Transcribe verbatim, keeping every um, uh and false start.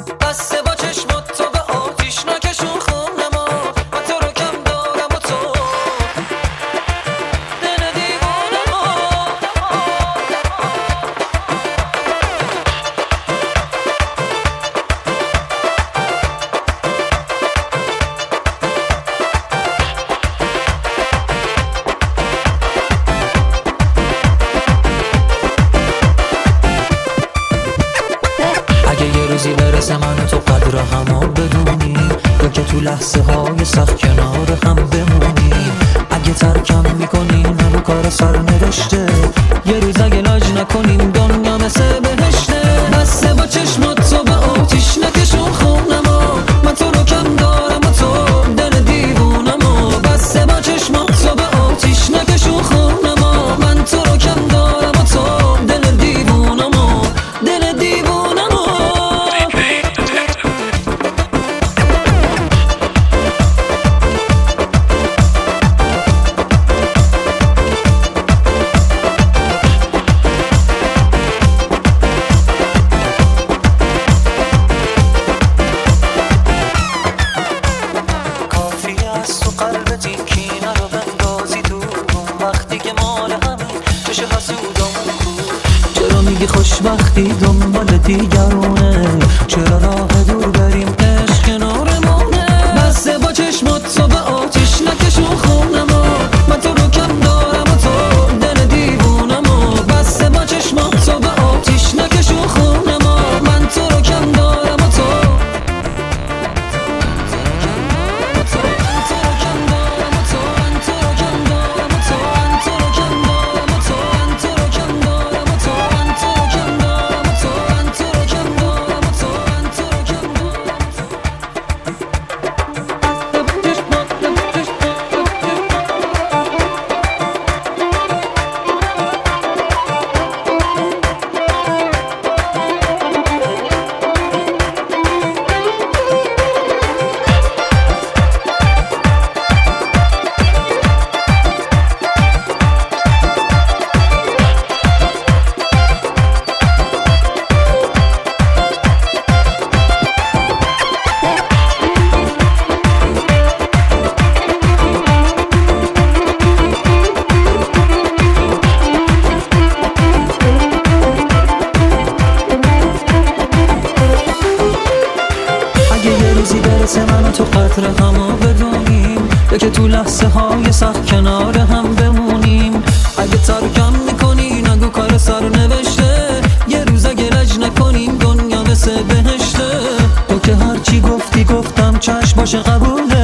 بسته با چشمات تو به آتیش نکشون خونم و من تو رو کم دارم و تو دل دیوانم اگه یه روزی برسه من و تو قدر همو بدونیم، یا که تو لحظه های سخت کنار هم بمونیم. اگه ترکم میکنی نگو کار سر نوشته، یه روز اگه لاج نکنیم دنیا مثل بهشته. بسته با چشمات تو به آتیش نکشون خونم و من تو رو کم دارم و تو دل دیوونم و بسته با چشمات تو به آتیش نکشون خونم و من تو رو کم دارم و تو دل دیوونم و دل دیوونم و قلبت این کینه رو بندازی تو وقتی که مال همین چش حسودمون کو. چرا میگی خوشبختی دنبال دیگرونه، چرا راه دور بریم عشق کنارمونه. بسته با چشمات تو به آتیش نکشون خونم و من تو رو کم دارم و تو دل دیوونم و بسته با چشمات تو به آتیش نکشون خونم و من تو رو کم دارم و تو من و تو قدر همو بدونیم، یا که تو لحظه های سخت کنار هم بمونیم. اگه ترکم میکنی نگو کار سر نوشته، یه روز اگه لج نکنیم دنیا مثل بهشته. تو که هرچی گفتی گفتم چشم باشه قبوله.